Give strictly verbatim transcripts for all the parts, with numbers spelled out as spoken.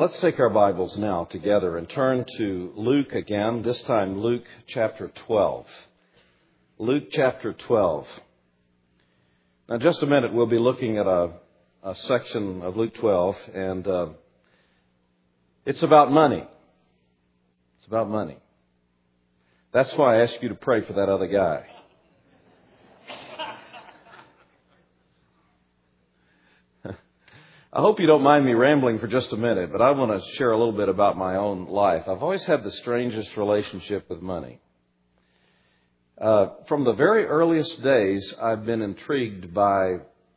Let's take our Bibles now together and turn to Luke again, this time Luke chapter twelve. Luke chapter twelve. Now, in just a minute, we'll be looking at a, a section of Luke twelve, and uh, it's about money. It's about money. That's why I asked you to pray for that other guy. I hope you don't mind me rambling for just a minute, but I want to share a little bit about my own life. I've always had the strangest relationship with money. Uh, from the very earliest days, I've been intrigued by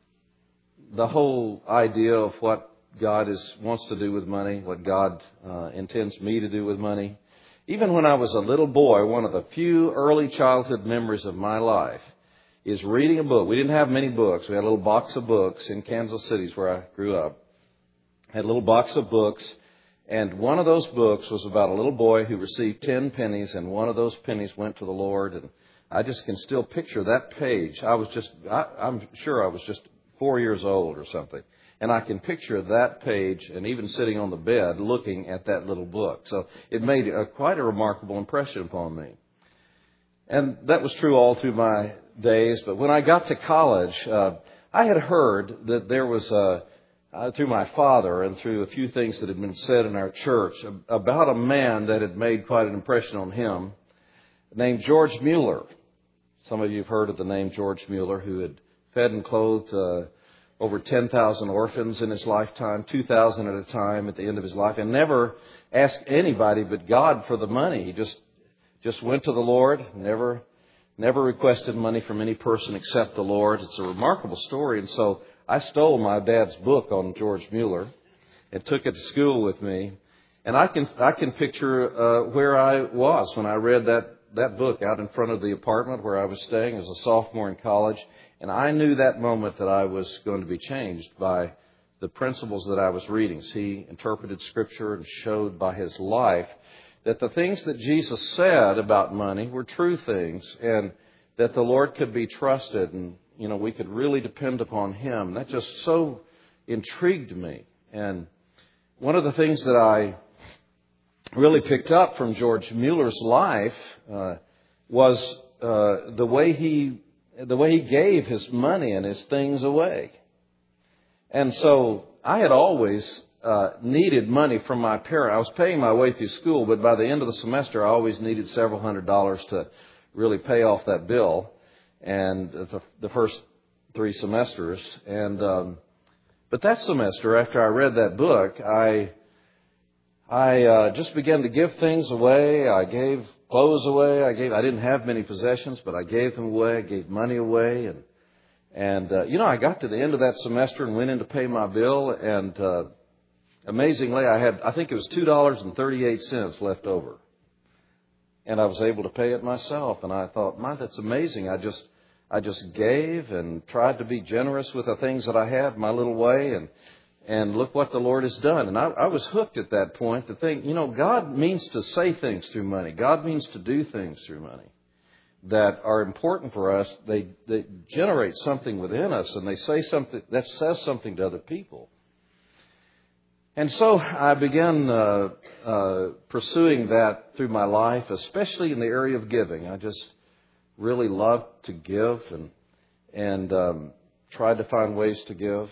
the whole idea of what God is wants to do with money, what God uh, intends me to do with money. Even when I was a little boy, one of the few early childhood memories of my life is reading a book. We didn't have many books. We had a little box of books in Kansas City, where I grew up. Had a little box of books, and one of those books was about a little boy who received ten pennies, and one of those pennies went to the Lord. And I just can still picture that page. I was just, I, I'm sure I was just four years old or something. And I can picture that page, and even sitting on the bed looking at that little book. So it made a, quite a remarkable impression upon me. And that was true all through my days. But when I got to college, uh, I had heard that there was a, uh, through my father and through a few things that had been said in our church, about a man that had made quite an impression on him, named George Mueller. Some of you have heard of the name George Mueller, who had fed and clothed uh, over ten thousand orphans in his lifetime, two thousand at a time at the end of his life, and never asked anybody but God for the money. He just just went to the Lord, never never requested money from any person except the Lord. It's a remarkable story. And so I stole my dad's book on George Mueller and took it to school with me. And I can I can picture uh, where I was when I read that, that book out in front of the apartment where I was staying as a sophomore in college. And I knew that moment that I was going to be changed by the principles that I was reading. He interpreted Scripture and showed by his life that the things that Jesus said about money were true things, and that the Lord could be trusted, and, you know, we could really depend upon Him. That just so intrigued me. And one of the things that I really picked up from George Mueller's life uh, was uh, the way he the way he gave his money and his things away. And so I had always Uh, needed money from my parent. I was paying my way through school, but by the end of the semester, I always needed several hundred dollars to really pay off that bill. And the, the first three semesters, and um, but that semester, after I read that book, I I uh, just began to give things away. I gave clothes away. I gave. I didn't have many possessions, but I gave them away. I gave money away, and and uh, you know, I got to the end of that semester and went in to pay my bill, and uh, amazingly, I had, I think it was two dollars and thirty-eight cents left over. And I was able to pay it myself. And I thought, my, that's amazing. I just, I just gave and tried to be generous with the things that I had my little way. And, and look what the Lord has done. And I, I was hooked at that point to think, you know, God means to say things through money. God means to do things through money that are important for us. They, they generate something within us, and they say something that says something to other people. And so I began uh, uh, pursuing that through my life, especially in the area of giving. I just really loved to give and and um, tried to find ways to give.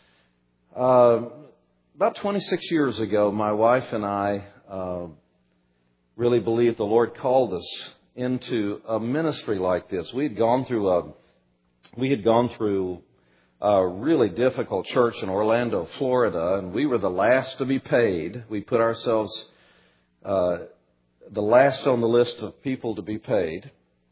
Uh, about twenty-six years ago, my wife and I uh, really believed the Lord called us into a ministry like this. We had gone through a we had gone through. a really difficult church in Orlando, Florida, and we were the last to be paid. We put ourselves uh, the last on the list of people to be paid,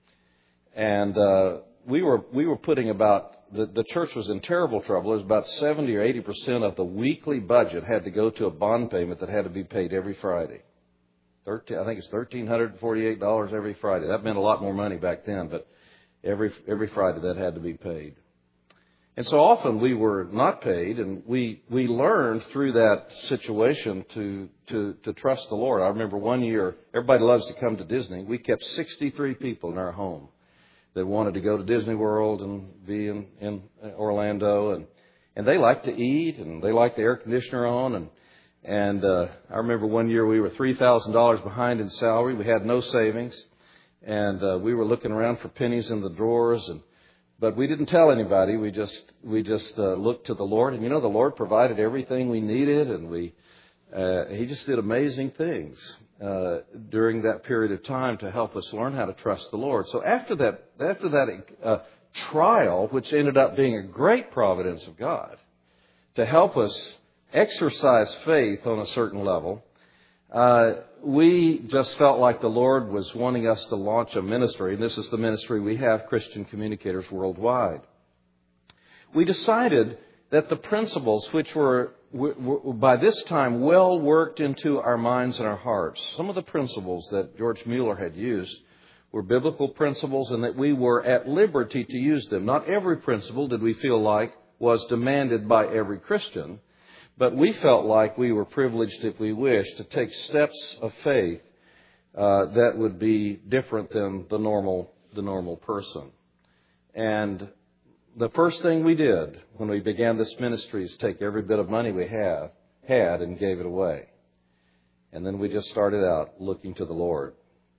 and uh, we were we were putting about the, the church was in terrible trouble. It was about seventy or eighty percent of the weekly budget had to go to a bond payment that had to be paid every Friday. Thirteen, I think it's thirteen hundred and forty-eight dollars every Friday. That meant a lot more money back then, but every every Friday that had to be paid. And so often we were not paid, and we, we learned through that situation to, to, to trust the Lord. I remember one year, everybody loves to come to Disney. We kept sixty-three people in our home that wanted to go to Disney World and be in, in Orlando. And, and they like to eat, and they like the air conditioner on. And And uh, I remember one year we were three thousand dollars behind in salary. We had no savings. And uh, we were looking around for pennies in the drawers. And But we didn't tell anybody. We just we just uh, looked to the Lord. And, you know, the Lord provided everything we needed. And we uh, He just did amazing things uh, during that period of time to help us learn how to trust the Lord. So after that, after that uh, trial, which ended up being a great providence of God, to help us exercise faith on a certain level, uh, we just felt like the Lord was wanting us to launch a ministry. And this is the ministry we have, Christian Communicators Worldwide. We decided that the principles which were, were by this time well worked into our minds and our hearts, some of the principles that George Mueller had used were biblical principles, and that we were at liberty to use them. Not every principle did we feel like was demanded by every Christian, but we felt like we were privileged, if we wished, to take steps of faith uh, that would be different than the normal the normal person. And the first thing we did when we began this ministry is take every bit of money we have had and gave it away. And then we just started out looking to the Lord.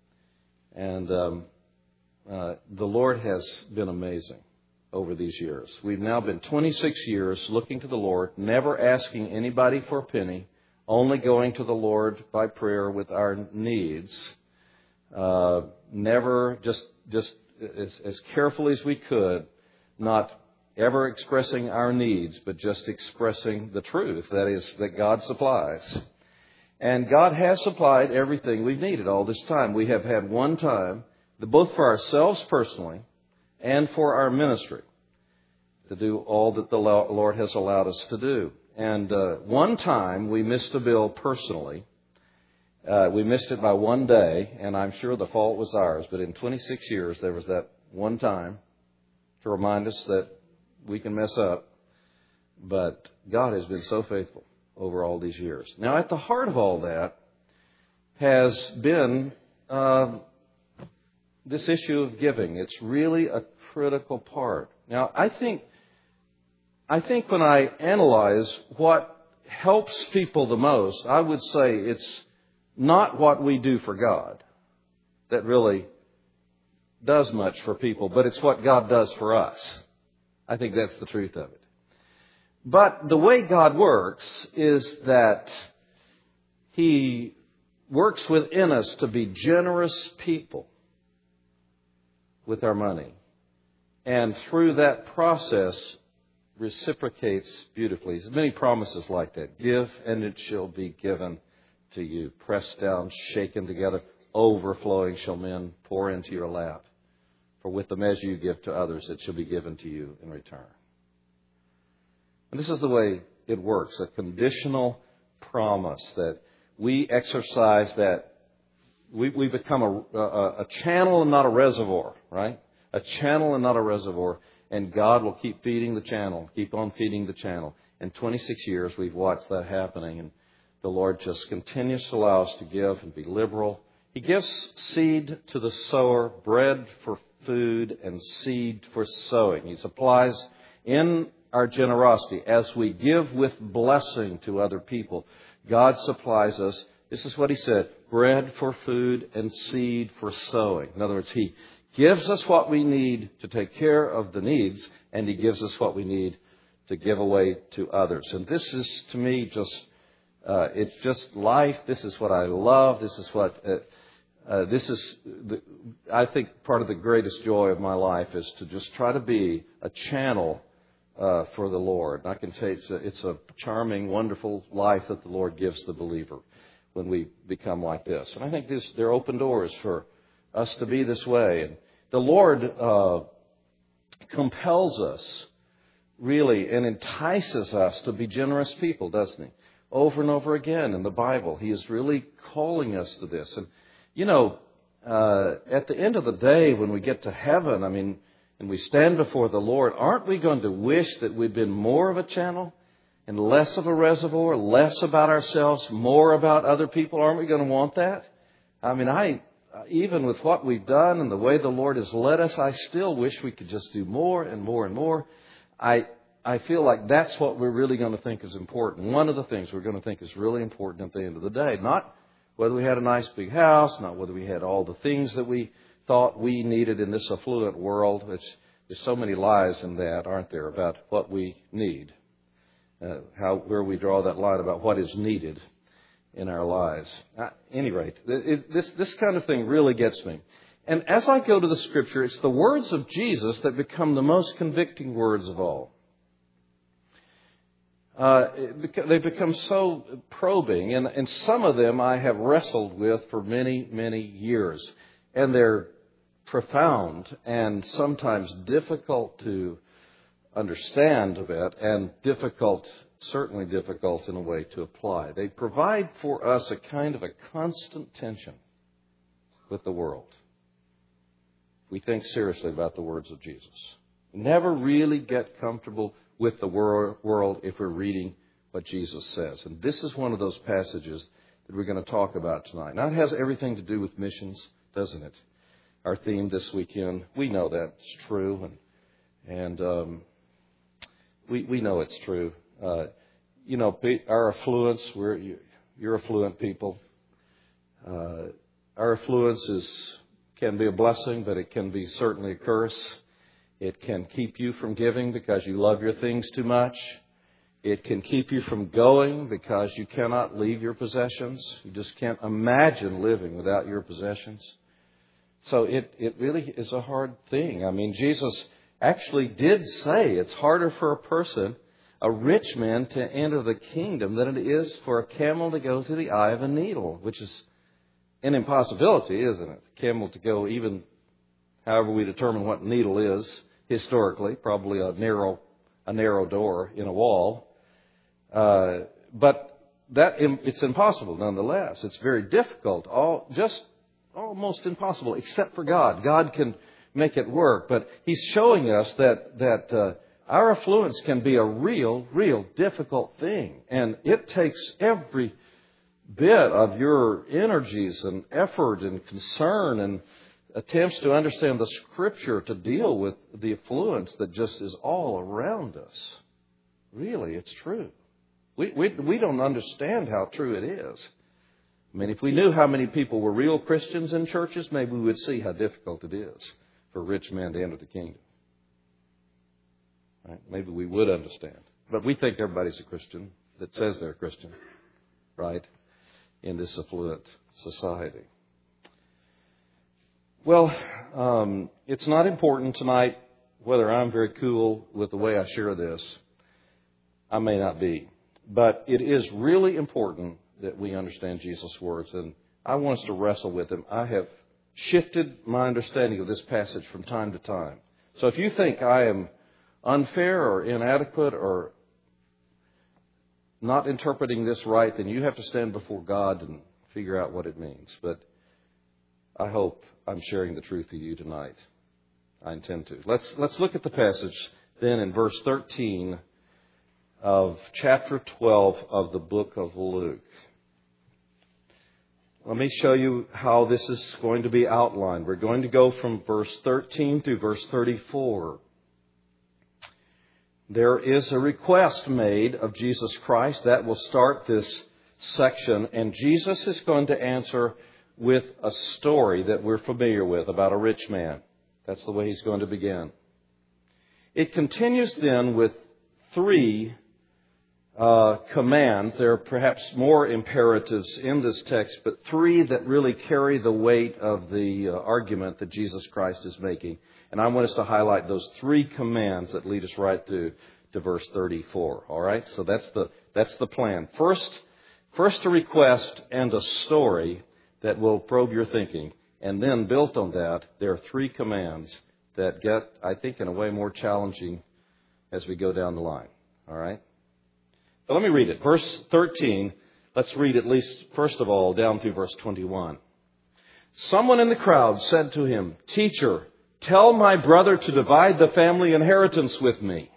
And um, uh, the Lord has been amazing over these years. We've now been twenty-six years looking to the Lord, never asking anybody for a penny, only going to the Lord by prayer with our needs, uh, never just just as, as carefully as we could, not ever expressing our needs, but just expressing the truth, that is, that God supplies. And God has supplied everything we've needed all this time. We have had one time, both for ourselves personally and for our ministry, to do all that the Lord has allowed us to do. And uh, one time we missed a bill personally. Uh, we missed it by one day, and I'm sure the fault was ours. But in twenty-six years, there was that one time to remind us that we can mess up. But God has been so faithful over all these years. Now, at the heart of all that has been uh, this issue of giving. It's really a critical part. Now, I think, I think when I analyze what helps people the most, I would say it's not what we do for God that really does much for people, but it's what God does for us. I think that's the truth of it. But the way God works is that He works within us to be generous people with our money. And through that process, reciprocates beautifully. There's many promises like that. Give, and it shall be given to you. Pressed down, shaken together, overflowing shall men pour into your lap. For with the measure you give to others, it shall be given to you in return. And this is the way it works, a conditional promise that we exercise, that we, we become a, a, a channel and not a reservoir, right? A channel and not a reservoir. And God will keep feeding the channel, keep on feeding the channel. In twenty-six years, we've watched that happening. And the Lord just continues to allow us to give and be liberal. He gives seed to the sower, bread for food, and seed for sowing. He supplies in our generosity, as we give with blessing to other people, God supplies us. This is what He said, bread for food and seed for sowing. In other words, He gives us what we need to take care of the needs, and He gives us what we need to give away to others. And this is, to me, just, uh, it's just life. This is what I love. This is what, uh, uh, this is, the, I think part of the greatest joy of my life is to just try to be a channel Uh, for the Lord. And I can say it's a, it's a charming, wonderful life that the Lord gives the believer when we become like this. And I think this, they're open doors for us to be this way. And the Lord uh, compels us, really, and entices us to be generous people, doesn't He? Over and over again in the Bible, He is really calling us to this. And, you know, uh, at the end of the day, when we get to heaven, I mean, and we stand before the Lord, aren't we going to wish that we'd been more of a channel and less of a reservoir, less about ourselves, more about other people? Aren't we going to want that? I mean, I even with what we've done and the way the Lord has led us, I still wish we could just do more and more and more. I I feel like that's what we're really going to think is important. One of the things we're going to think is really important at the end of the day. Not whether we had a nice big house, not whether we had all the things that we thought we needed in this affluent world. It's, there's so many lies in that, aren't there, about what we need. Uh, how where we draw that line about what is needed in our lives. At any rate, it, this, this kind of thing really gets me. And as I go to the Scripture, it's the words of Jesus that become the most convicting words of all. Uh, they become so probing, and, and some of them I have wrestled with for many, many years. And they're profound and sometimes difficult to understand a bit, and difficult, certainly difficult in a way to apply. They provide for us a kind of a constant tension with the world. We think seriously about the words of Jesus. We never really get comfortable with the wor- world if we're reading what Jesus says. And this is one of those passages that we're going to talk about tonight. Now, it has everything to do with missions, doesn't it? Our theme this weekend, we know that's true, and and um, we we know it's true. Uh, you know, our affluence, we're you're affluent people. Uh, our affluence is can be a blessing, but it can be certainly a curse. It can keep you from giving because you love your things too much. It can keep you from going because you cannot leave your possessions. You just can't imagine living without your possessions. So it, it really is a hard thing. I mean, Jesus actually did say it's harder for a person, a rich man, to enter the kingdom than it is for a camel to go through the eye of a needle, which is an impossibility, isn't it? A camel to go even, however we determine what needle is, historically, probably a narrow, a narrow door in a wall. Uh, but that it's impossible nonetheless. It's very difficult, all just almost impossible, except for God. God can make it work, but He's showing us that that uh, our affluence can be a real, real difficult thing, and it takes every bit of your energies and effort and concern and attempts to understand the Scripture to deal with the affluence that just is all around us. Really, it's true. We we we don't understand how true it is. I mean, if we knew how many people were real Christians in churches, maybe we would see how difficult it is for a rich man to enter the kingdom. Right? Maybe we would understand. But we think everybody's a Christian that says they're a Christian, right, in this affluent society. Well, um, it's not important tonight whether I'm very cool with the way I share this. I may not be. But it is really important that we understand Jesus' words, and I want us to wrestle with them. I have shifted my understanding of this passage from time to time. So if you think I am unfair or inadequate or not interpreting this right, then you have to stand before God and figure out what it means. But I hope I'm sharing the truth with you tonight. I intend to. Let's let's look at the passage then in verse thirteen of chapter twelve of the book of Luke. Let me show you how this is going to be outlined. We're going to go from verse thirteen through verse thirty-four. There is a request made of Jesus Christ that will start this section, and Jesus is going to answer with a story that we're familiar with about a rich man. That's the way he's going to begin. It continues then with three Uh, commands. There are perhaps more imperatives in this text, but three that really carry the weight of the uh, argument that Jesus Christ is making. And I want us to highlight those three commands that lead us right through to verse thirty-four. All right? So that's the that's the plan. First, first a request and a story that will probe your thinking. And then built on that, there are three commands that get, I think, in a way more challenging as we go down the line. All right? So let me read it. Verse thirteen, let's read at least, first of all, down through verse twenty-one. Someone in the crowd said to him, "Teacher, tell my brother to divide the family inheritance with me."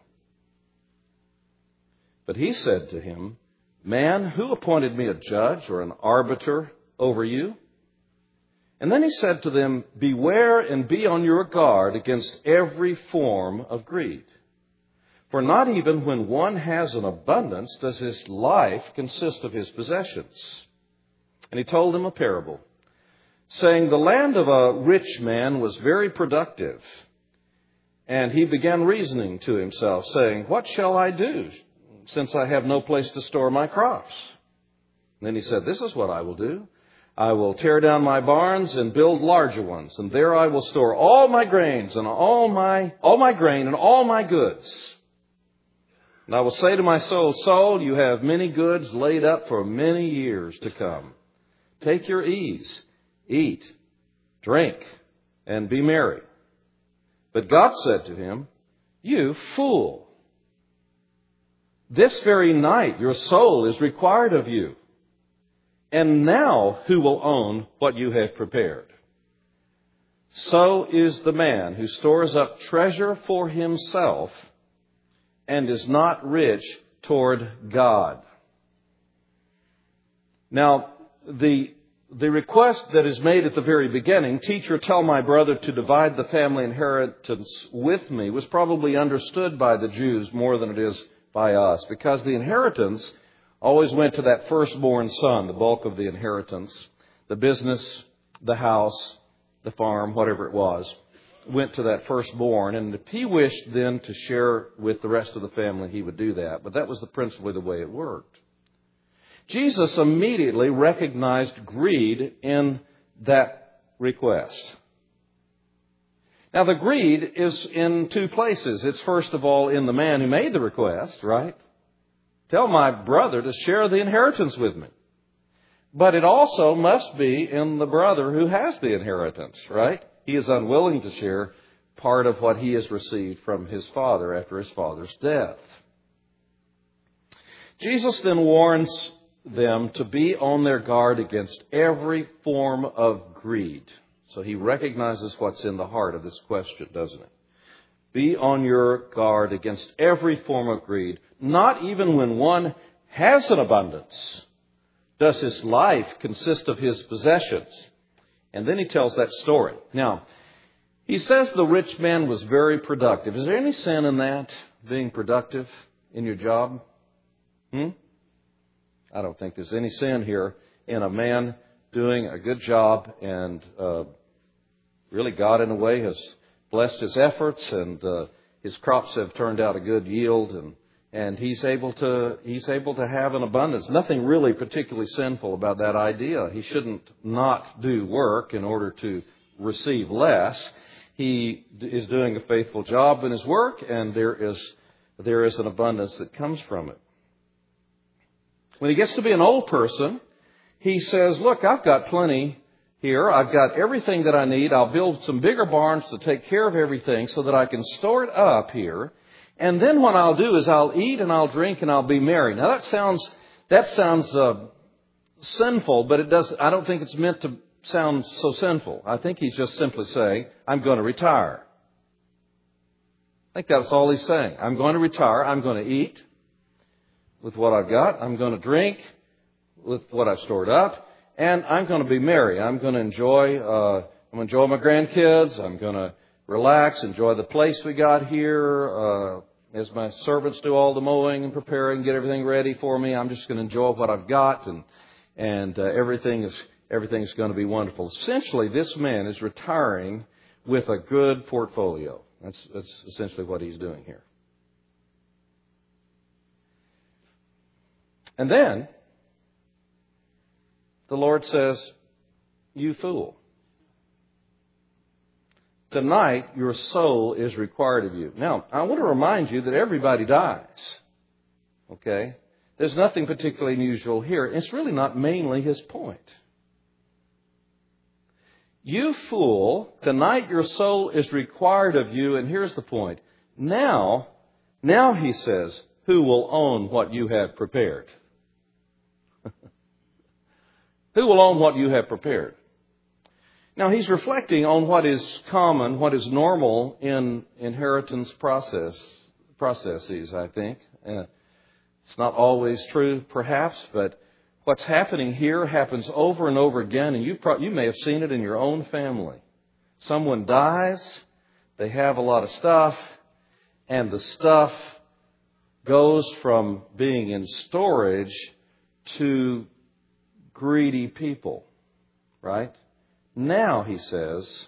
But he said to him, "Man, who appointed me a judge or an arbiter over you?" And then he said to them, "Beware and be on your guard against every form of greed. For not even when one has an abundance does his life consist of his possessions. And he told him a parable, saying, the land of a rich man was very productive. And he began reasoning to himself, saying, what shall I do, since I have no place to store my crops? And then he said, this is what I will do. I will tear down my barns and build larger ones, and there I will store all my grains and all my all my grain and all my goods. And I will say to my soul, soul, you have many goods laid up for many years to come. Take your ease, eat, drink, and be merry. But God said to him, you fool, this very night your soul is required of you. And now who will own what you have prepared? So is the man who stores up treasure for himself and is not rich toward God. Now, the, the request that is made at the very beginning, teacher, tell my brother to divide the family inheritance with me, was probably understood by the Jews more than it is by us, because the inheritance always went to that firstborn son, the bulk of the inheritance, the business, the house, the farm, whatever it was, went to that firstborn. And if he wished then to share with the rest of the family, he would do that. But that was the principally the way it worked. Jesus immediately recognized greed in that request. Now, the greed is in two places. It's first of all in the man who made the request, right? Tell my brother to share the inheritance with me. But it also must be in the brother who has the inheritance, right? He is unwilling to share part of what he has received from his father after his father's death. Jesus then warns them to be on their guard against every form of greed. So he recognizes what's in the heart of this question, doesn't he? Be on your guard against every form of greed. Not even when one has an abundance does his life consist of his possessions. And then he tells that story. Now, he says the rich man was very productive. Is there any sin in that, being productive in your job? Hmm? I don't think there's any sin here in a man doing a good job, and uh, really God in a way has blessed his efforts, and uh, his crops have turned out a good yield, and and he's able to he's able to have an abundance. Nothing really particularly sinful about that idea. He shouldn't not do work in order to receive less. He is doing a faithful job in his work, and there is there is an abundance that comes from it. When he gets to be an old person, he says, look, I've got plenty here. I've got everything that I need. I'll build some bigger barns to take care of everything so that I can store it up here. And then what I'll do is I'll eat and I'll drink and I'll be merry. Now that sounds that sounds uh, sinful, but it does. I don't think it's meant to sound so sinful. I think he's just simply saying, I'm going to retire. I think that's all he's saying. I'm going to retire. I'm going to eat with what I've got. I'm going to drink with what I've stored up. And I'm going to be merry. I'm going to enjoy, uh, I'm going to enjoy my grandkids. I'm going to relax, enjoy the place we got here. Uh, as my servants do all the mowing and preparing, get everything ready for me. I'm just going to enjoy what I've got, and and uh, everything is everything's going to be wonderful. Essentially, this man is retiring with a good portfolio. That's that's essentially what he's doing here. And then the Lord says, you fool. Tonight, your soul is required of you. Now, I want to remind you that everybody dies. Okay? There's nothing particularly unusual here. It's really not mainly his point. You fool, tonight your soul is required of you, and here's the point. Now, now he says, who will own what you have prepared? Who will own what you have prepared? Now, he's reflecting on what is common, what is normal in inheritance process processes, I think. Uh, it's not always true, perhaps, but what's happening here happens over and over again, and you pro- you may have seen it in your own family. Someone dies, they have a lot of stuff, and the stuff goes from being in storage to greedy people, right? Now, he says,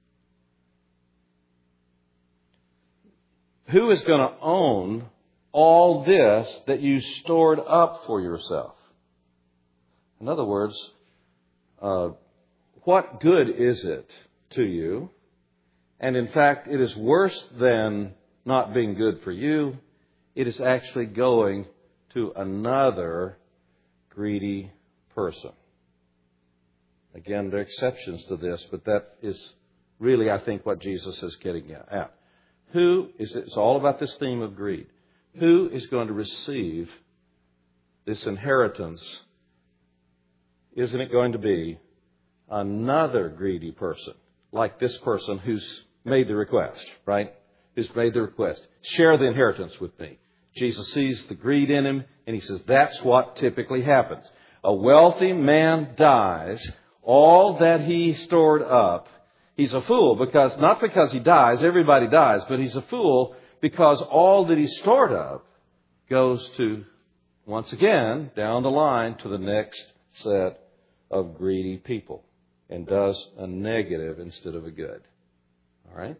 who is going to own all this that you stored up for yourself? In other words, uh, what good is it to you? And in fact, it is worse than not being good for you. It is actually going to another greedy person. Again, there are exceptions to this, but that is really, I think, what Jesus is getting at. Who is, it's all about this theme of greed. Who is going to receive this inheritance? Isn't it going to be another greedy person, like this person who's made the request, right? Who's made the request. Share the inheritance with me. Jesus sees the greed in him, and he says that's what typically happens. A wealthy man dies, all that he stored up. He's a fool because, not because he dies, everybody dies, but he's a fool because all that he stored up goes to, once again, down the line to the next set of greedy people and does a negative instead of a good. All right?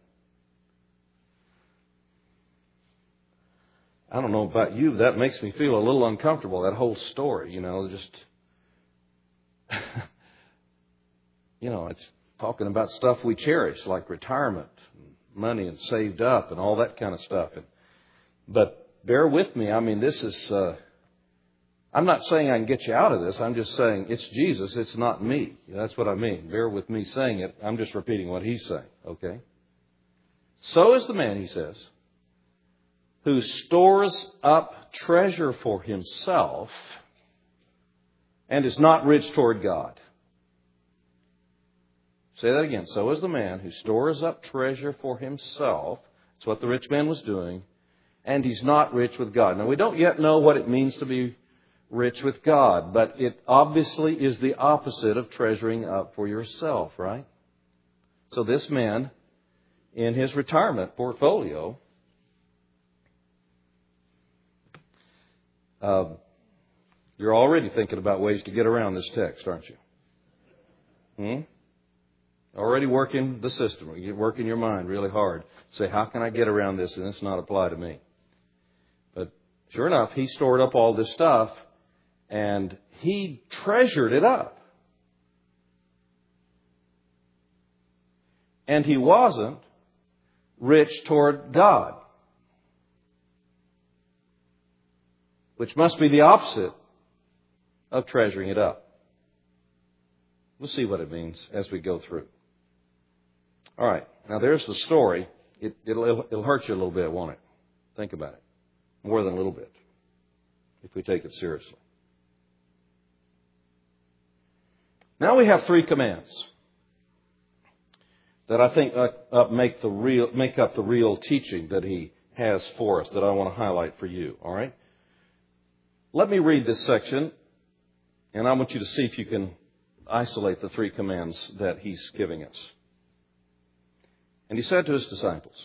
I don't know about you, but that makes me feel a little uncomfortable, that whole story, you know, just, you know, it's talking about stuff we cherish, like retirement, and money and saved up and all that kind of stuff. And, but bear with me, I mean, this is, uh, I'm not saying I can get you out of this, I'm just saying it's Jesus, it's not me. That's what I mean. Bear with me saying it, I'm just repeating what he's saying, okay? So is the man, he says, who stores up treasure for himself and is not rich toward God. Say that again. So is the man who stores up treasure for himself. That's what the rich man was doing. And he's not rich with God. Now, we don't yet know what it means to be rich with God, but it obviously is the opposite of treasuring up for yourself, right? So this man, in his retirement portfolio, Uh, you're already thinking about ways to get around this text, aren't you? Hmm? Already working the system. You're working your mind really hard. Say, how can I get around this and this not apply to me? But sure enough, he stored up all this stuff and he treasured it up. And he wasn't rich toward God, which must be the opposite of treasuring it up. We'll see what it means as we go through. All right. Now, there's the story. It, it'll, it'll hurt you a little bit, won't it? Think about it. More than a little bit, if we take it seriously. Now we have three commands that I think uh, uh, make the real make up the real teaching that he has for us that I want to highlight for you. All right. Let me read this section, and I want you to see if you can isolate the three commands that he's giving us. And he said to his disciples,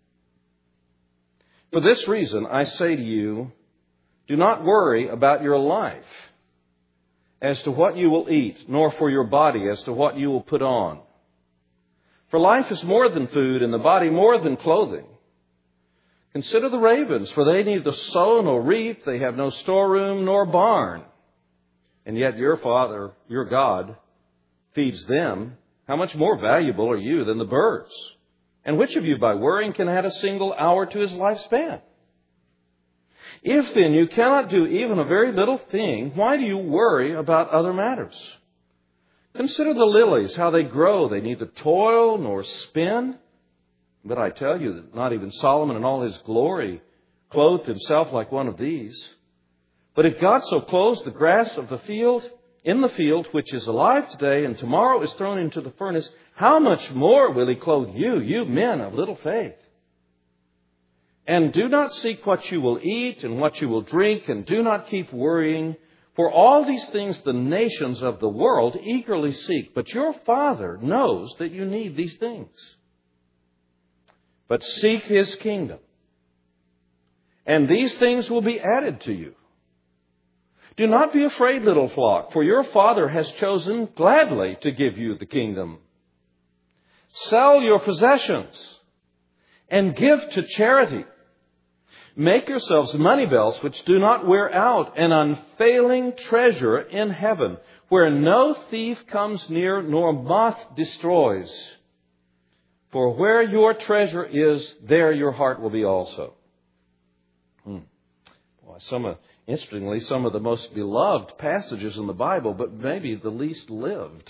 "For this reason I say to you, do not worry about your life as to what you will eat, nor for your body as to what you will put on. For life is more than food, and the body more than clothing. Consider the ravens, for they neither sow nor reap, they have no storeroom nor barn. And yet your Father, your God, feeds them. How much more valuable are you than the birds? And which of you by worrying can add a single hour to his lifespan? If then you cannot do even a very little thing, why do you worry about other matters? Consider the lilies, how they grow. They neither toil nor spin. But I tell you that not even Solomon in all his glory clothed himself like one of these. But if God so clothes the grass of the field, in the field, which is alive today and tomorrow is thrown into the furnace, how much more will he clothe you, you men of little faith? And do not seek what you will eat and what you will drink, and do not keep worrying. For all these things the nations of the world eagerly seek. But your Father knows that you need these things. But seek His kingdom, and these things will be added to you. Do not be afraid, little flock, for your Father has chosen gladly to give you the kingdom. Sell your possessions and give to charity. Make yourselves money belts which do not wear out, an unfailing treasure in heaven, where no thief comes near nor moth destroys. For where your treasure is, there your heart will be also. Hmm. Boy, some of, interestingly, some of the most beloved passages in the Bible, but maybe the least lived.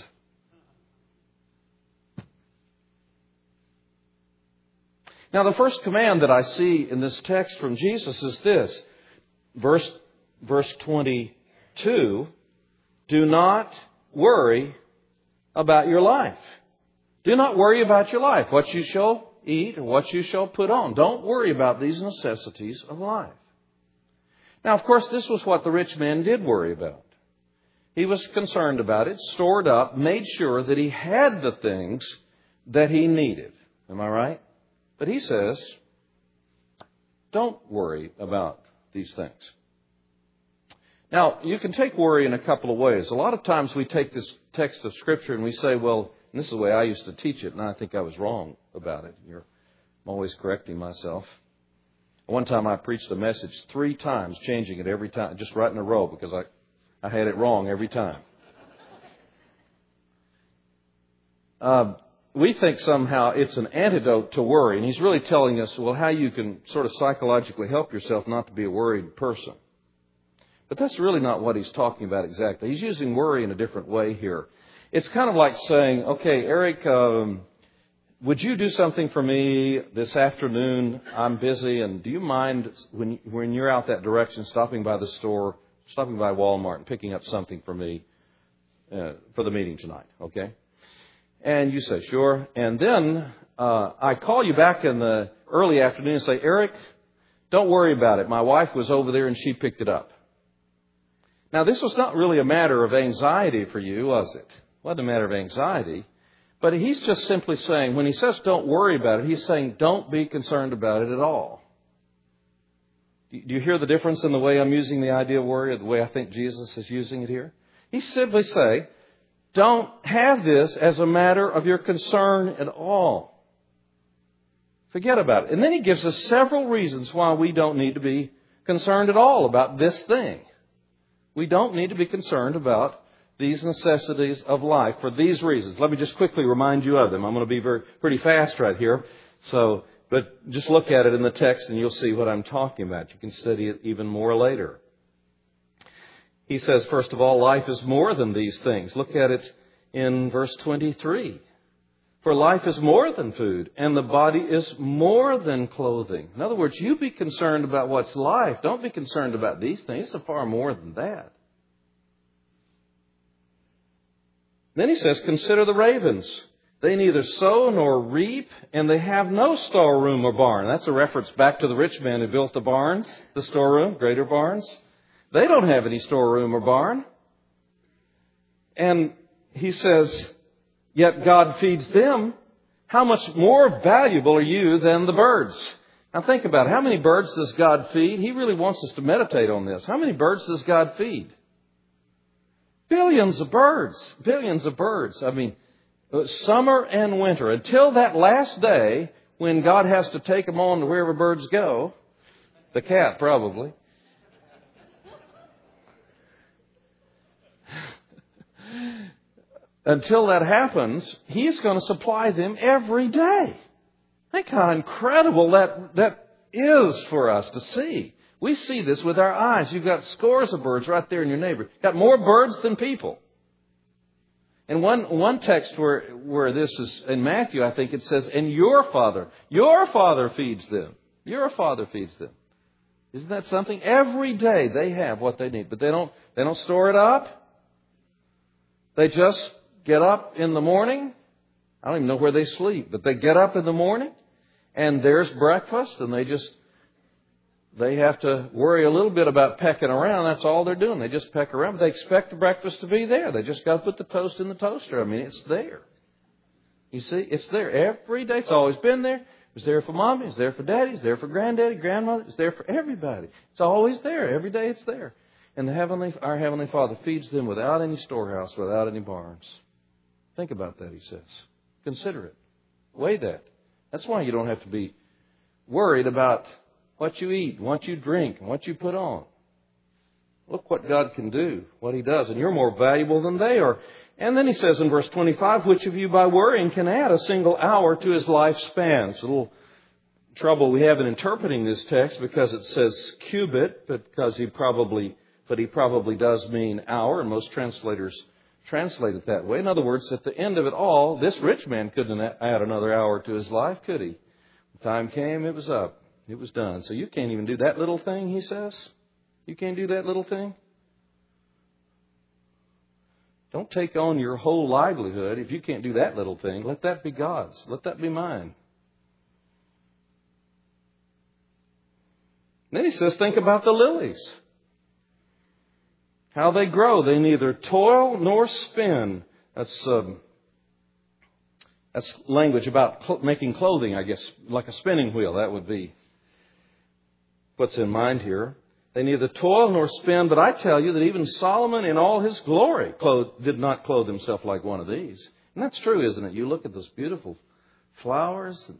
Now, the first command that I see in this text from Jesus is this. Verse, verse twenty-two, do not worry about your life. Do not worry about your life, what you shall eat or what you shall put on. Don't worry about these necessities of life. Now, of course, this was what the rich man did worry about. He was concerned about it, stored up, made sure that he had the things that he needed. Am I right? But he says, don't worry about these things. Now, you can take worry in a couple of ways. A lot of times we take this text of Scripture and we say, well, and this is the way I used to teach it, and I think I was wrong about it. You're, I'm always correcting myself. One time I preached a message three times, changing it every time, just right in a row, because I, I had it wrong every time. Uh, we think somehow it's an antidote to worry. And he's really telling us, well, how you can sort of psychologically help yourself not to be a worried person. But that's really not what he's talking about exactly. He's using worry in a different way here. It's kind of like saying, okay, Eric, um, would you do something for me this afternoon? I'm busy, and do you mind when when you're out that direction, stopping by the store, stopping by Walmart and picking up something for me uh, for the meeting tonight, okay? And you say, sure. And then uh, I call you back in the early afternoon and say, Eric, don't worry about it. My wife was over there and she picked it up. Now, this was not really a matter of anxiety for you, was it? It wasn't a matter of anxiety. But he's just simply saying, when he says don't worry about it, he's saying don't be concerned about it at all. Do you hear the difference in the way I'm using the idea of worry or the way I think Jesus is using it here? He's simply saying, don't have this as a matter of your concern at all. Forget about it. And then he gives us several reasons why we don't need to be concerned at all about this thing. We don't need to be concerned about these necessities of life for these reasons. Let me just quickly remind you of them. I'm going to be very pretty fast right here. So, but just look at it in the text and you'll see what I'm talking about. You can study it even more later. He says, first of all, life is more than these things. Look at it in verse twenty-three. For life is more than food, and the body is more than clothing. In other words, you be concerned about what's life. Don't be concerned about these things. It's far more than that. Then he says, consider the ravens. They neither sow nor reap, and they have no storeroom or barn. That's a reference back to the rich man who built the barns, the storeroom, greater barns. They don't have any storeroom or barn. And he says, yet God feeds them. How much more valuable are you than the birds? Now think about it. How many birds does God feed? He really wants us to meditate on this. How many birds does God feed? Billions of birds. Billions of birds. I mean, summer and winter. Until that last day when God has to take them on to wherever birds go. The cat, probably. Until that happens, He's going to supply them every day. Think how incredible that, that is for us to see. We see this with our eyes. You've got scores of birds right there in your neighborhood. Got more birds than people. And one, one text where, where this is in Matthew, I think it says, and your Father, your Father feeds them. Your Father feeds them. Isn't that something? Every day they have what they need, but they don't, they don't store it up. They just get up in the morning. I don't even know where they sleep, but they get up in the morning and there's breakfast, and they just, they have to worry a little bit about pecking around. That's all they're doing. They just peck around. But they expect the breakfast to be there. They just got to put the toast in the toaster. I mean, it's there. You see, it's there every day. It's always been there. It's there for mommy. It's there for daddy. It's there for granddaddy, grandmother. It's there for everybody. It's always there. Every day it's there. And the heavenly, our Heavenly Father feeds them without any storehouse, without any barns. Think about that, he says. Consider it. Weigh that. That's why you don't have to be worried about what you eat, what you drink, and what you put on. Look what God can do, what He does. And you're more valuable than they are. And then he says in verse twenty-five, which of you by worrying can add a single hour to his lifespan? It's a little trouble we have in interpreting this text because it says cubit, but because he probably, but he probably does mean hour, and most translators translate it that way. In other words, at the end of it all, this rich man couldn't add another hour to his life, could he? The time came, it was up. It was done. So you can't even do that little thing, he says. You can't do that little thing. Don't take on your whole livelihood if you can't do that little thing. Let that be God's. Let that be mine. Then he says, think about the lilies. How they grow. They neither toil nor spin. That's um, that's language about cl- making clothing, I guess, like a spinning wheel. That would be what's in mind here. They neither toil nor spin, but I tell you that even Solomon in all his glory clothed, did not clothe himself like one of these. And that's true, isn't it? You look at those beautiful flowers. And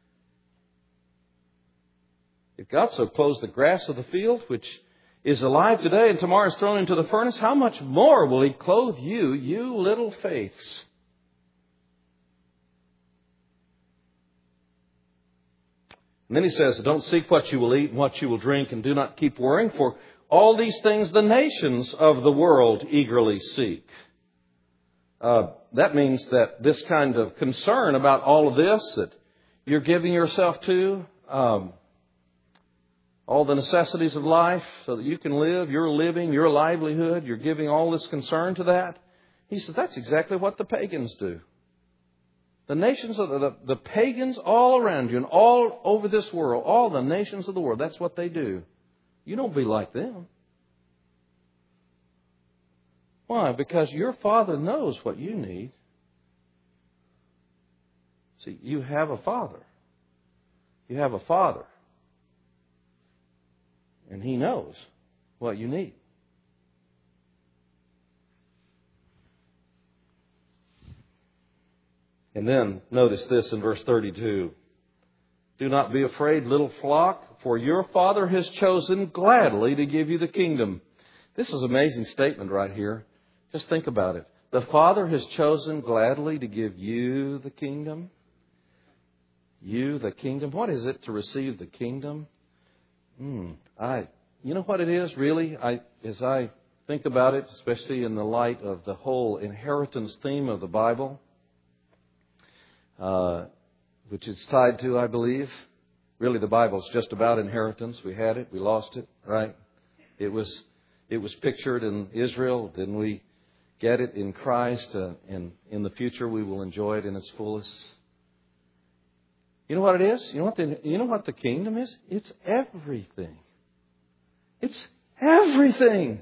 if God so clothes the grass of the field, which is alive today and tomorrow is thrown into the furnace, how much more will He clothe you, you little faiths? And then he says, don't seek what you will eat and what you will drink, and do not keep worrying, for all these things the nations of the world eagerly seek. Uh, that means that this kind of concern about all of this that you're giving yourself to, um, all the necessities of life so that you can live, your living, your livelihood, you're giving all this concern to that. He says that's exactly what the pagans do. The nations of the, the, the pagans all around you and all over this world, all the nations of the world, that's what they do. You don't be like them. Why? Because your Father knows what you need. See, you have a Father. You have a Father. And He knows what you need. And then notice this in verse thirty-two. Do not be afraid, little flock, for your Father has chosen gladly to give you the kingdom. This is an amazing statement right here. Just think about it. The Father has chosen gladly to give you the kingdom. You, the kingdom. What is it to receive the kingdom? Hmm. I, you know what it is, really? I, as I think about it, especially in the light of the whole inheritance theme of the Bible, uh, which it's tied to, I believe. Really, the Bible's just about inheritance. We had it, we lost it, right? It was, it was pictured in Israel. Then we get it in Christ, uh, and in the future we will enjoy it in its fullest. You know what it is? You know what the, you know what the kingdom is? It's everything. It's everything.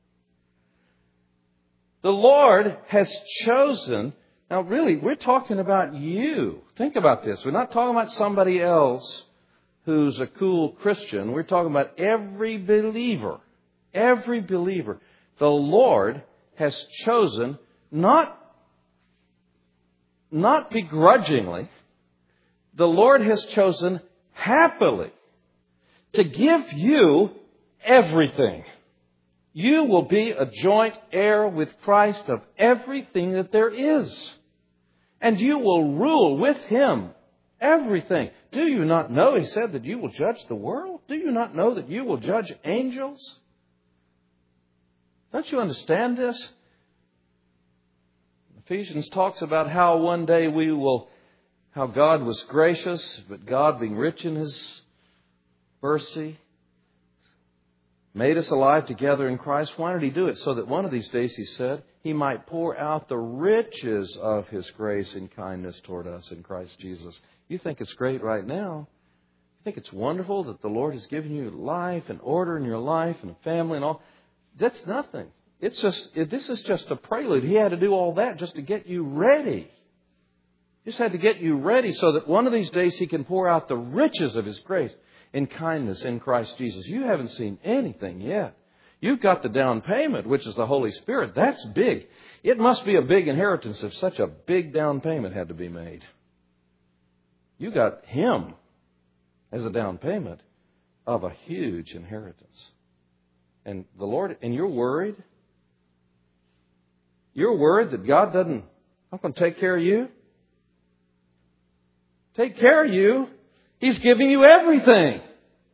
The Lord has chosen. Now, really, we're talking about you. Think about this. We're not talking about somebody else who's a cool Christian. We're talking about every believer. Every believer. The Lord has chosen, not, not begrudgingly, the Lord has chosen happily to give you everything. You will be a joint heir with Christ of everything that there is. And you will rule with Him everything. Do you not know, He said, that you will judge the world? Do you not know that you will judge angels? Don't you understand this? Ephesians talks about how one day we will, how God was gracious, but God being rich in His mercy, made us alive together in Christ. Why did He do it? So that one of these days, He said, He might pour out the riches of His grace and kindness toward us in Christ Jesus. You think it's great right now. You think it's wonderful that the Lord has given you life and order in your life and a family and all. That's nothing. It's just, this is just a prelude. He had to do all that just to get you ready. He just had to get you ready so that one of these days He can pour out the riches of His grace and kindness in Christ Jesus. You haven't seen anything yet. You've got the down payment, which is the Holy Spirit. That's big. It must be a big inheritance if such a big down payment had to be made. You got Him as a down payment of a huge inheritance. And the Lord, and you're worried? You're worried that God doesn't, not going to take care of you? Take care of you? He's giving you everything.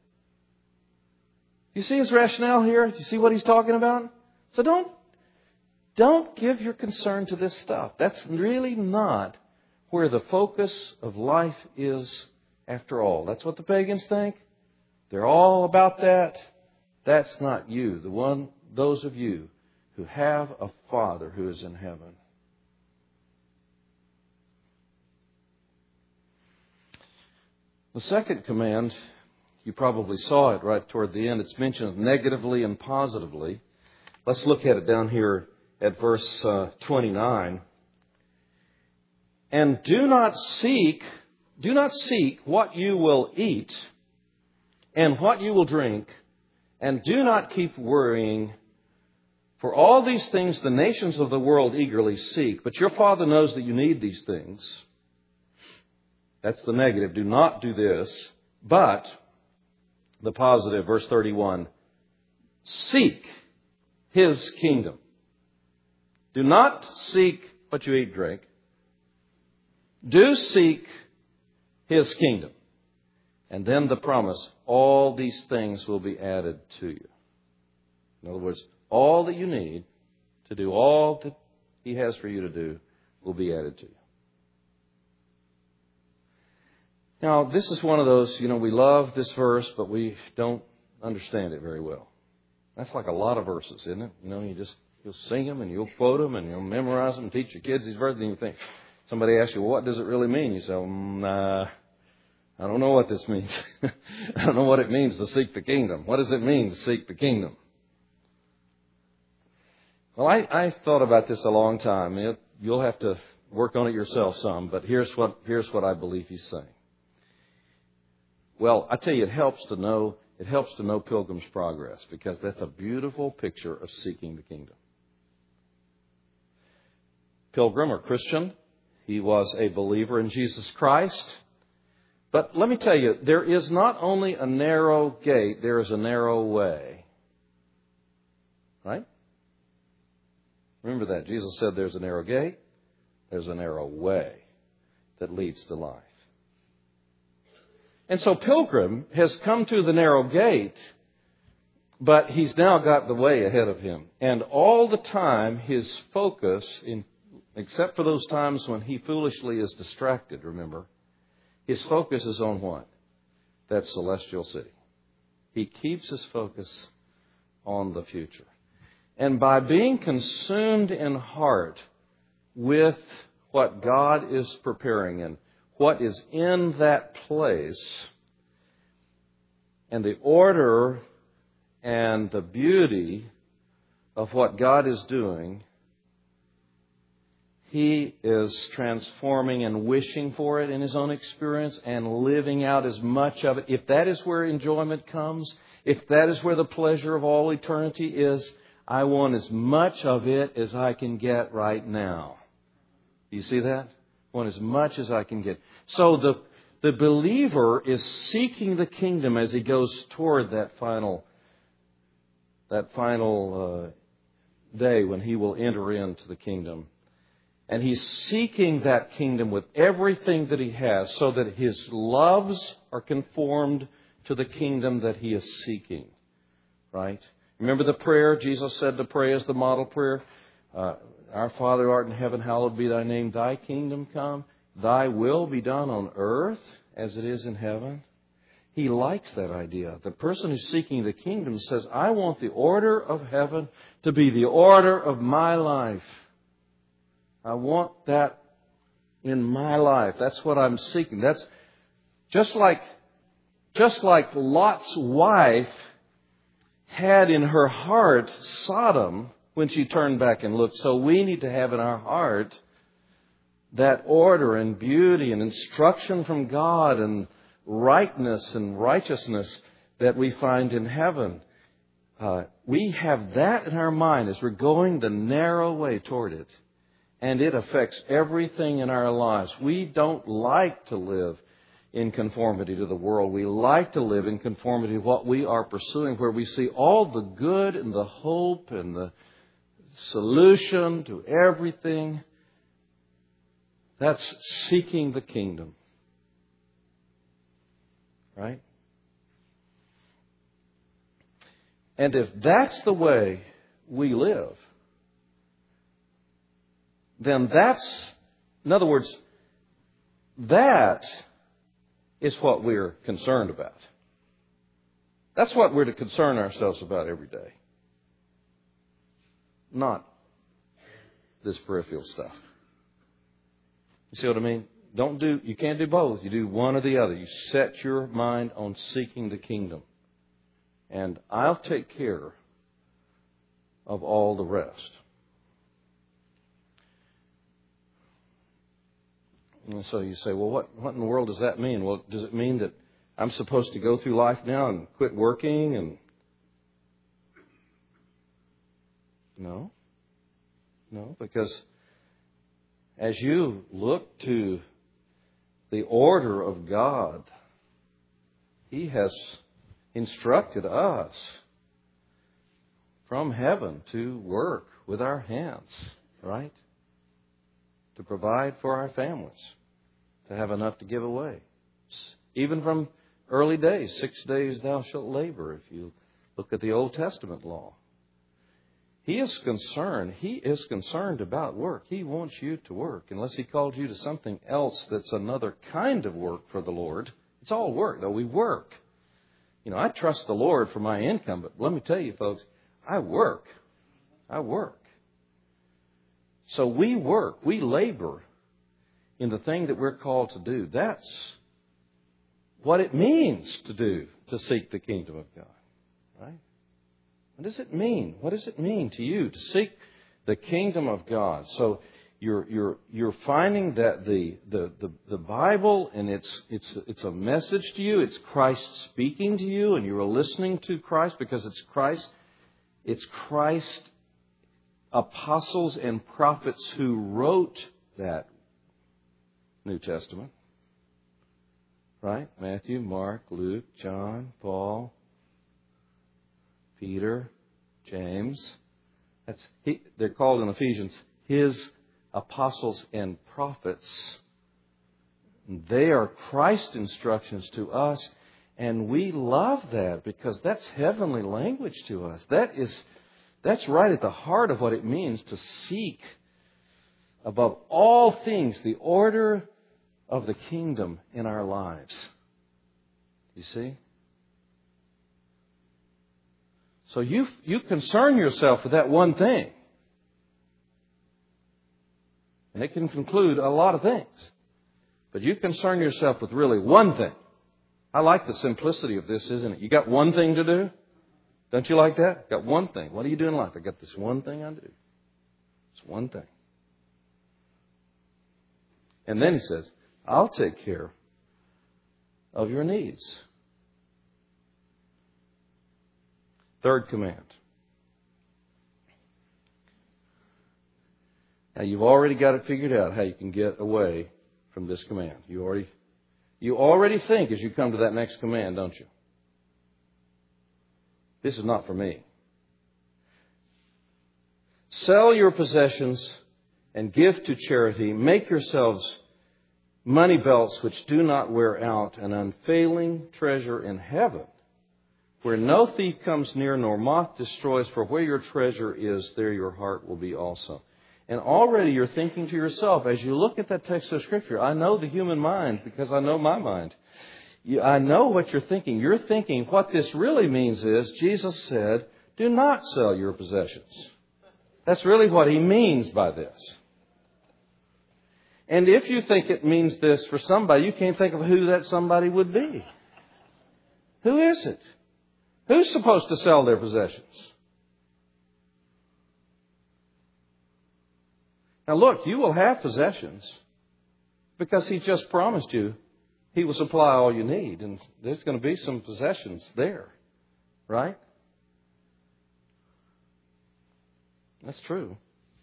You see His rationale here? Do you see what He's talking about? So don't, don't give your concern to this stuff. That's really not where the focus of life is after all. That's what the pagans think. They're all about that. That's not you. The one, those of you who have a Father who is in heaven. The second command, you probably saw it right toward the end. It's mentioned negatively and positively. Let's look at it down here at verse uh, twenty-nine. And do not seek, do not seek what you will eat and what you will drink, and do not keep worrying. For all these things the nations of the world eagerly seek, but your Father knows that you need these things. That's the negative. Do not do this. But the positive, verse thirty-one, seek His kingdom. Do not seek what you eat, drink. Do seek His kingdom. And then the promise, all these things will be added to you. In other words, all that you need to do all that He has for you to do will be added to you. Now, this is one of those, you know, we love this verse, but we don't understand it very well. That's like a lot of verses, isn't it? You know, you just, you'll sing them and you'll quote them and you'll memorize them and teach your kids these verses, and you think, somebody asks you, well, what does it really mean? You say, mm, uh, I don't know what this means. I don't know what it means to seek the kingdom. What does it mean to seek the kingdom? Well, I, I thought about this a long time. It, you'll have to work on it yourself some, but here's what, here's what I believe he's saying. Well, I tell you, it helps to know, it helps to know Pilgrim's Progress, because that's a beautiful picture of seeking the kingdom. Pilgrim, or Christian, he was a believer in Jesus Christ. But let me tell you, there is not only a narrow gate, there is a narrow way. Right? Remember that. Jesus said there's a narrow gate, there's a narrow way that leads to life. And so Pilgrim has come to the narrow gate, but he's now got the way ahead of him. And all the time, his focus, in, except for those times when he foolishly is distracted, remember, his focus is on what? That celestial city. He keeps his focus on the future. And by being consumed in heart with what God is preparing and what is in that place, and the order and the beauty of what God is doing, he is transforming and wishing for it in his own experience and living out as much of it. If that is where enjoyment comes, if that is where the pleasure of all eternity is, I want as much of it as I can get right now. Do you see that? I want as much as I can get. So the, the believer is seeking the kingdom as he goes toward that final, that final uh, day when he will enter into the kingdom. And he's seeking that kingdom with everything that he has so that his loves are conformed to the kingdom that he is seeking. Right? Remember the prayer Jesus said to pray as the model prayer? Uh, Our Father who art in heaven, hallowed be thy name. Thy kingdom come. Thy will be done on earth as it is in heaven. He likes that idea. The person who's seeking the kingdom says, I want the order of heaven to be the order of my life. I want that in my life. That's what I'm seeking. That's just like, just like Lot's wife had in her heart Sodom when she turned back and looked. So we need to have in our heart that order and beauty and instruction from God and rightness and righteousness that we find in heaven. Uh, we have that in our mind as we're going the narrow way toward it. And it affects everything in our lives. We don't like to live in conformity to the world. We like to live in conformity to what we are pursuing, where we see all the good and the hope and the solution to everything. That's seeking the kingdom. Right? And if that's the way we live, then that's, in other words, that is what we're concerned about. That's what we're to concern ourselves about every day. Not this peripheral stuff. You see what I mean? Don't do, you can't do both. You do one or the other. You set your mind on seeking the kingdom. And I'll take care of all the rest. And so you say, well, what, what in the world does that mean? Well, does it mean that I'm supposed to go through life now and quit working? And no. No, because as you look to the order of God, He has instructed us from heaven to work with our hands, right? To provide for our families, to have enough to give away. Even from early days, six days thou shalt labor, if you look at the Old Testament law. He is concerned. He is concerned about work. He wants you to work. Unless He called you to something else that's another kind of work for the Lord. It's all work, though. We work. You know, I trust the Lord for my income, but let me tell you, folks, I work. I work. So we work. We labor in the thing that we're called to do. That's what it means to do, to seek the kingdom of God. Right? What does it mean? What does it mean to you to seek the kingdom of God? So you're you're you're finding that the the the, the Bible, and it's it's it's a message to you. It's Christ speaking to you, and you're listening to Christ because it's Christ. It's Christ, apostles and prophets who wrote that New Testament. Right? Matthew, Mark, Luke, John, Paul, Peter, James. That's he, they're called in Ephesians His apostles and prophets. They are Christ's instructions to us, and we love that because that's heavenly language to us. That is, that's right at the heart of what it means to seek above all things the order of the kingdom in our lives. You see? So you you concern yourself with that one thing. And it can conclude a lot of things. But you concern yourself with really one thing. I like the simplicity of this, isn't it? You got one thing to do? Don't you like that? Got one thing. What do you do in life? I got this one thing I do. It's one thing. And then He says, I'll take care of your needs. Third command. Now you've already got it figured out how you can get away from this command. You already, you already think as you come to that next command, don't you? This is not for me. Sell your possessions and give to charity. Make yourselves money belts which do not wear out, an unfailing treasure in heaven, where no thief comes near nor moth destroys, for where your treasure is, there your heart will be also. And already you're thinking to yourself, as you look at that text of Scripture, I know the human mind because I know my mind. I know what you're thinking. You're thinking what this really means is, Jesus said, do not sell your possessions. That's really what He means by this. And if you think it means this for somebody, you can't think of who that somebody would be. Who is it? Who's supposed to sell their possessions? Now look, you will have possessions. Because He just promised you He will supply all you need. And there's going to be some possessions there. Right? That's true.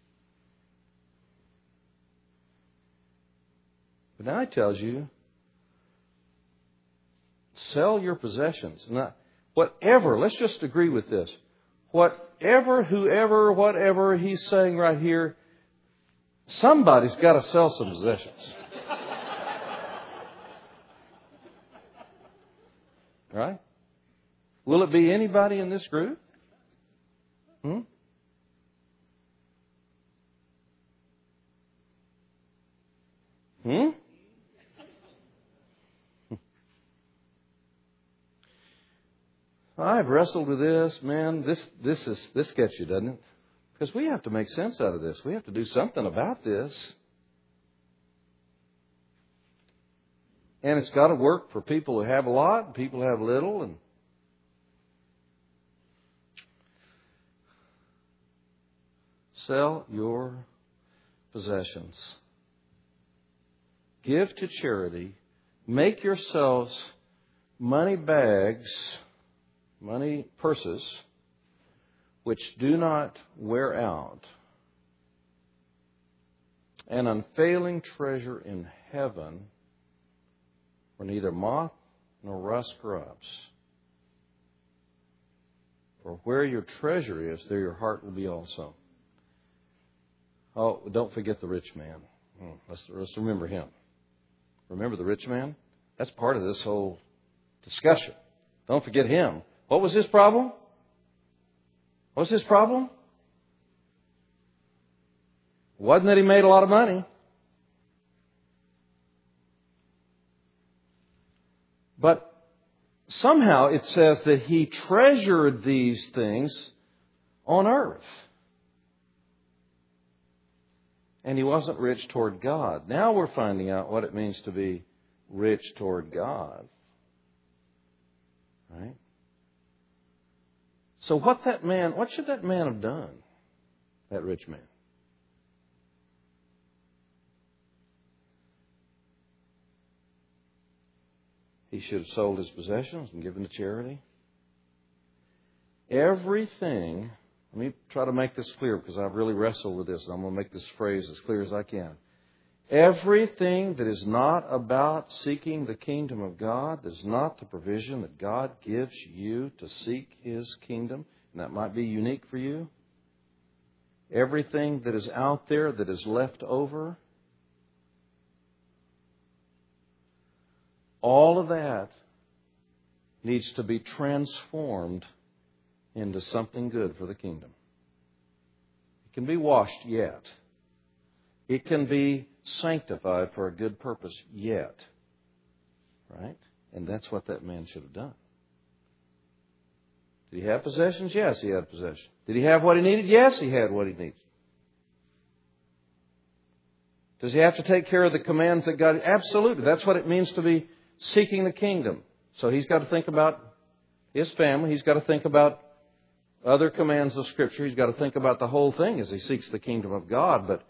But now He tells you, sell your possessions. Now, whatever, let's just agree with this. Whatever, whoever, whatever He's saying right here, somebody's got to sell some possessions. Right? Will it be anybody in this group? Hmm? Hmm? I've wrestled with this, man. This this is this gets you, doesn't it? Because we have to make sense out of this. We have to do something about this. And it's got to work for people who have a lot, and people who have little, and sell your possessions. Give to charity. Make yourselves money bags, money purses, which do not wear out, an unfailing treasure in heaven, where neither moth nor rust corrupts. For where your treasure is, there your heart will be also. Oh, don't forget the rich man. Let's, let's remember him. Remember the rich man? That's part of this whole discussion. Don't forget him. What was his problem? What was his problem? Wasn't that he made a lot of money. But somehow it says that he treasured these things on earth. And he wasn't rich toward God. Now we're finding out what it means to be rich toward God. Right? So what that man, what should that man have done? That rich man. He should have sold his possessions and given to charity. Everything, let me try to make this clear because I've really wrestled with this and I'm going to make this phrase as clear as I can. Everything that is not about seeking the kingdom of God, that is not the provision that God gives you to seek His kingdom, and that might be unique for you. Everything that is out there that is left over, all of that needs to be transformed into something good for the kingdom. It can be washed yet. It can be sanctified for a good purpose yet. Right? And that's what that man should have done. Did he have possessions? Yes, he had possessions. Did he have what he needed? Yes, he had what he needed. Does he have to take care of the commands that God... Absolutely. That's what it means to be seeking the kingdom. So he's got to think about his family. He's got to think about other commands of Scripture. He's got to think about the whole thing as he seeks the kingdom of God. But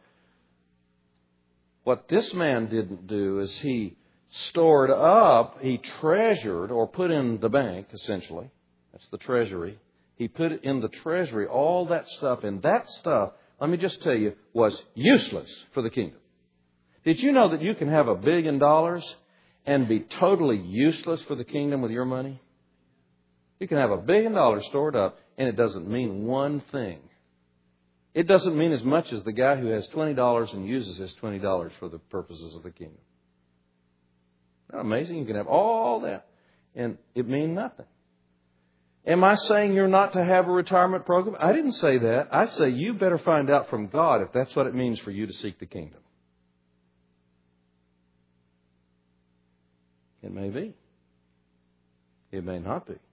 what this man didn't do is he stored up, he treasured, or put in the bank, essentially. That's the treasury. He put in the treasury all that stuff, and that stuff, let me just tell you, was useless for the kingdom. Did you know that you can have a billion dollars and be totally useless for the kingdom with your money? You can have a billion dollars stored up, and it doesn't mean one thing. It doesn't mean as much as the guy who has twenty dollars and uses his twenty dollars for the purposes of the kingdom. Isn't that amazing? You can have all that, and it means nothing. Am I saying you're not to have a retirement program? I didn't say that. I say you better find out from God if that's what it means for you to seek the kingdom. It may be. It may not be.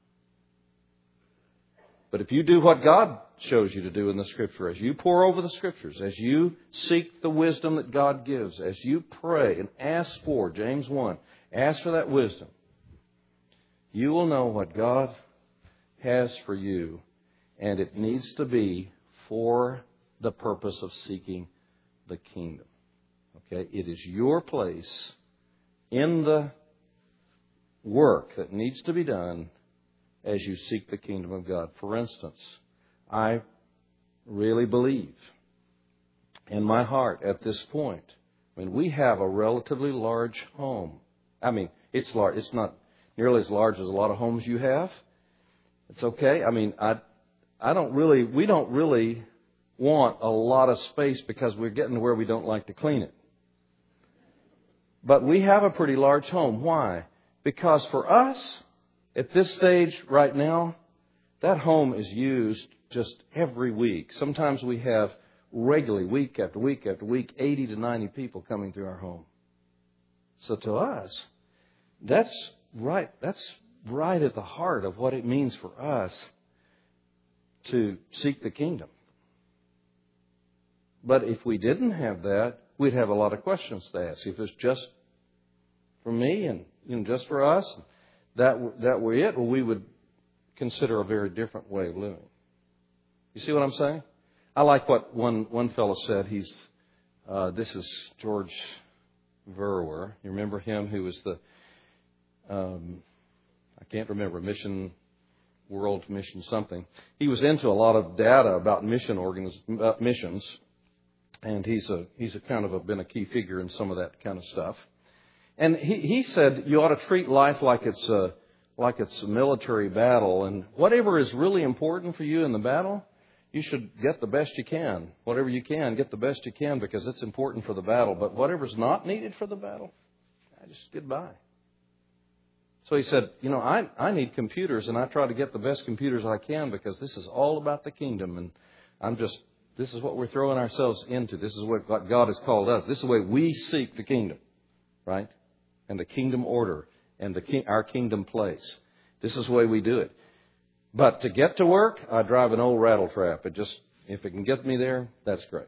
But if you do what God shows you to do in the Scripture, as you pore over the Scriptures, as you seek the wisdom that God gives, as you pray and ask for, James one, ask for that wisdom, you will know what God has for you, and it needs to be for the purpose of seeking the kingdom. Okay? It is your place in the work that needs to be done as you seek the kingdom of God. For instance, I really believe in my heart at this point, I mean, we have a relatively large home. I mean, it's large. It's not nearly as large as a lot of homes you have. It's okay. I mean, I, I don't really, we don't really want a lot of space because we're getting to where we don't like to clean it. But we have a pretty large home. Why? Because for us, at this stage right now, that home is used just every week. Sometimes we have regularly, week after week after week, eighty to ninety people coming through our home. So to us, that's right, that's right at the heart of what it means for us to seek the kingdom. But if we didn't have that, we'd have a lot of questions to ask. If it's just for me and you know, just for us, that that were it, well, we would consider a very different way of living. You see what I'm saying? I like what one one fellow said. He's uh, this is George Verwer. You remember him? Who was the um, I can't remember mission world mission something. He was into a lot of data about mission organs uh, missions, and he's a he's a kind of a, been a key figure in some of that kind of stuff. And he, he said you ought to treat life like it's a like it's a military battle, and whatever is really important for you in the battle, you should get the best you can. Whatever you can, get the best you can because it's important for the battle. But whatever's not needed for the battle, just goodbye. So he said, you know, I, I need computers, and I try to get the best computers I can because this is all about the kingdom. And I'm just, this is what we're throwing ourselves into. This is what God has called us. This is the way we seek the kingdom, right? And the kingdom order and the king, our kingdom place. This is the way we do it. But to get to work, I drive an old rattle trap. It just, if it can get me there, that's great.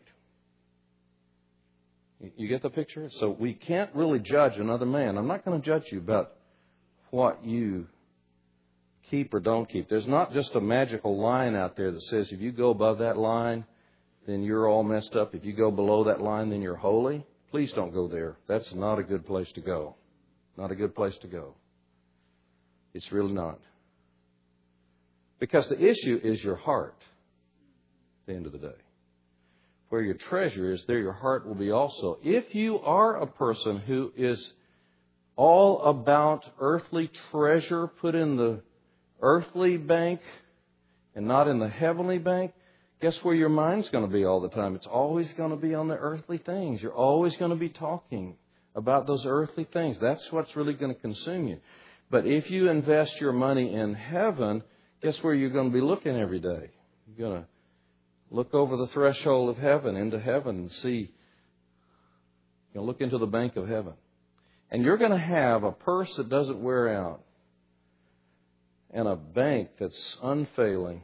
You get the picture? So we can't really judge another man. I'm not going to judge you about what you keep or don't keep. There's not just a magical line out there that says if you go above that line, then you're all messed up. If you go below that line, then you're holy. Please don't go there. That's not a good place to go. Not a good place to go. It's really not. Because the issue is your heart at the end of the day. Where your treasure is, there your heart will be also. If you are a person who is all about earthly treasure put in the earthly bank and not in the heavenly bank, guess where your mind's going to be all the time? It's always going to be on the earthly things. You're always going to be talking about those earthly things. That's what's really going to consume you. But if you invest your money in heaven, guess where you're going to be looking every day? You're going to look over the threshold of heaven, into heaven, and see. You're going to look into the bank of heaven. And you're going to have a purse that doesn't wear out and a bank that's unfailing.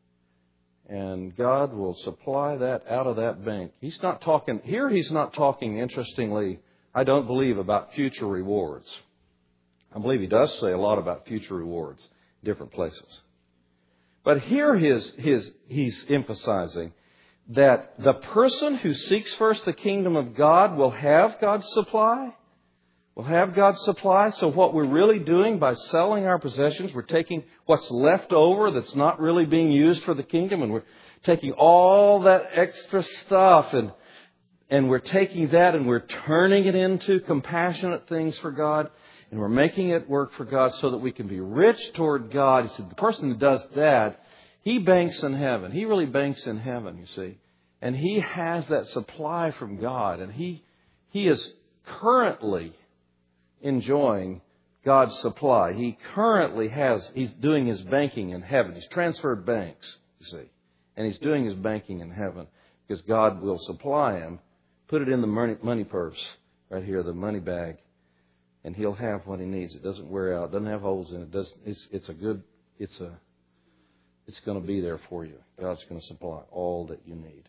And God will supply that out of that bank. He's not talking, here he's not talking, interestingly, I don't believe about future rewards. I believe he does say a lot about future rewards in different places. But here his, his, he's emphasizing that the person who seeks first the kingdom of God will have God's supply. Will have God's supply. So what we're really doing by selling our possessions, we're taking what's left over that's not really being used for the kingdom, and we're taking all that extra stuff and and we're taking that and we're turning it into compassionate things for God, and we're making it work for God so that we can be rich toward God. He said the person who does that, he banks in heaven. He really banks in heaven, you see. And he has that supply from God, and he he is currently enjoying God's supply. He currently has, he's doing his banking in heaven. He's transferred banks, you see. And he's doing his banking in heaven because God will supply him. Put it in the money, money purse right here, the money bag, and he'll have what he needs. It doesn't wear out. It doesn't have holes in it. it doesn't, it's, it's a good, it's a, it's going to be there for you. God's going to supply all that you need.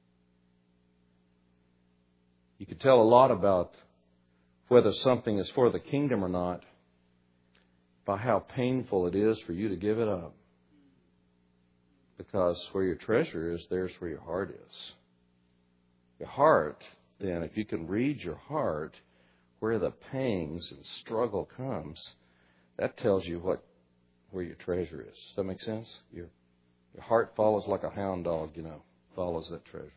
You could tell a lot about whether something is for the kingdom or not by how painful it is for you to give it up. Because where your treasure is, there's where your heart is. Your heart then, if you can read your heart where the pangs and struggle comes, that tells you what where your treasure is. Does that make sense? Your, your heart follows like a hound dog, you know, follows that treasure.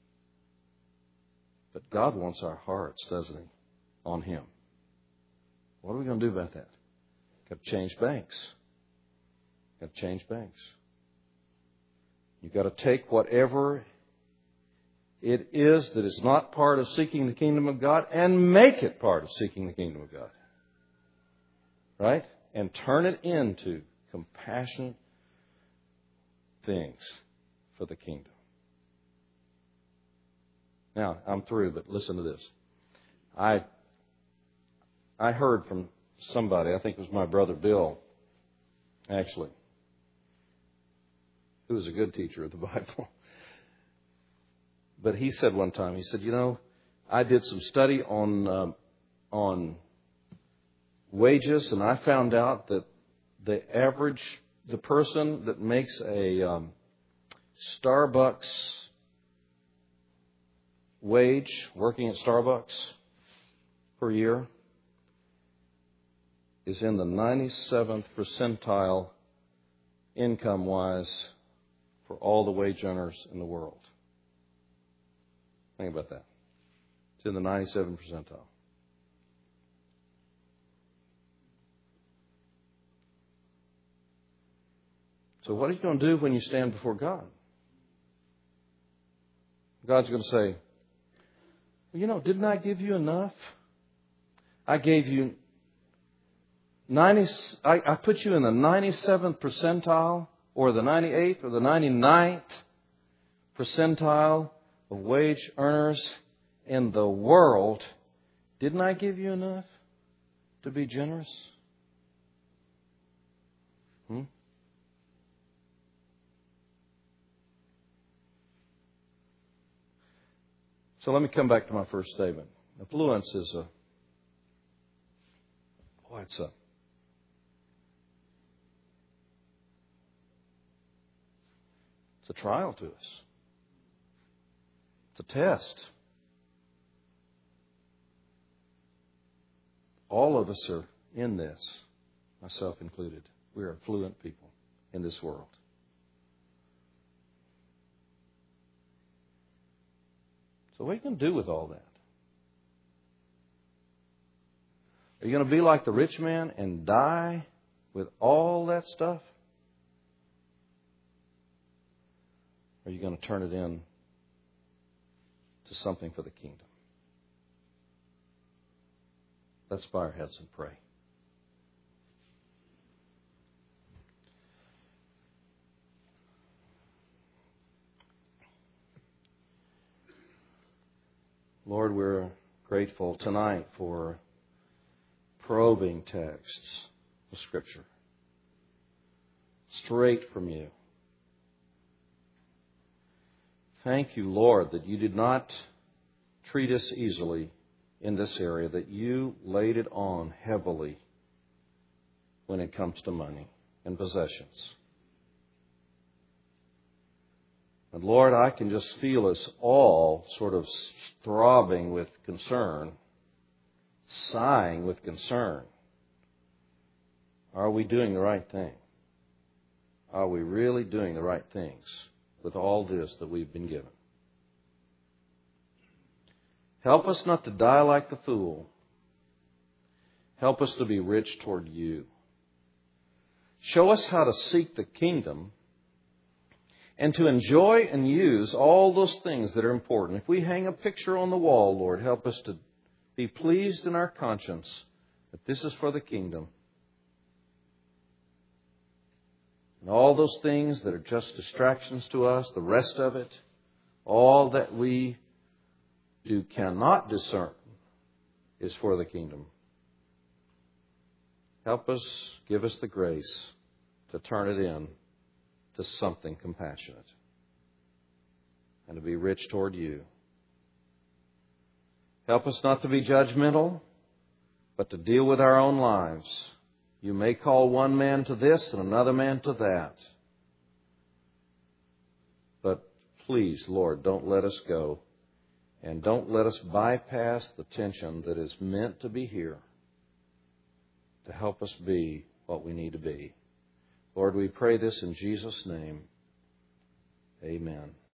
But God wants our hearts, doesn't He, on Him. What are we going to do about that? Got to change banks. Got to change banks. You've got to take whatever it is that is not part of seeking the kingdom of God and make it part of seeking the kingdom of God. Right? And turn it into compassionate things for the kingdom. Now, I'm through, but listen to this. I I heard from somebody, I think it was my brother Bill, actually, who was a good teacher of the Bible. But he said one time, he said, you know, I did some study on um, on wages, and I found out that the average, the person that makes a um, Starbucks wage, working at Starbucks per year, is in the ninety-seventh percentile income-wise for all the wage earners in the world. Think about that. It's in the ninety-seventh percentile. So what are you going to do when you stand before God? God's going to say, well, you know, didn't I give you enough? I gave you ninety. I, I put you in the ninety-seventh percentile, or the ninety-eighth, or the ninety-ninth percentile of wage earners in the world. Didn't I give you enough to be generous? Hmm? So let me come back to my first statement. Affluence is a, boy, it's a, it's a trial to us. It's a test. All of us are in this, myself included. We are affluent people in this world. So what are you going to do with all that? Are you going to be like the rich man and die with all that stuff? Or are you going to turn it in to something for the kingdom? Let's bow our heads and pray. Lord, we're grateful tonight for probing texts of Scripture straight from you. Thank you, Lord, that you did not treat us easily in this area, that you laid it on heavily when it comes to money and possessions. And Lord, I can just feel us all sort of throbbing with concern, sighing with concern. Are we doing the right thing? Are we really doing the right things with all this that we've been given? Help us not to die like the fool. Help us to be rich toward you. Show us how to seek the kingdom and to enjoy and use all those things that are important. If we hang a picture on the wall, Lord, help us to be pleased in our conscience that this is for the kingdom. And all those things that are just distractions to us, the rest of it, all that we do cannot discern is for the kingdom. Help us, give us the grace to turn it in to something compassionate and to be rich toward you. Help us not to be judgmental, but to deal with our own lives. You may call one man to this and another man to that. But please, Lord, don't let us go And don't let us bypass the tension that is meant to be here to help us be what we need to be. Lord, we pray this in Jesus' name. Amen.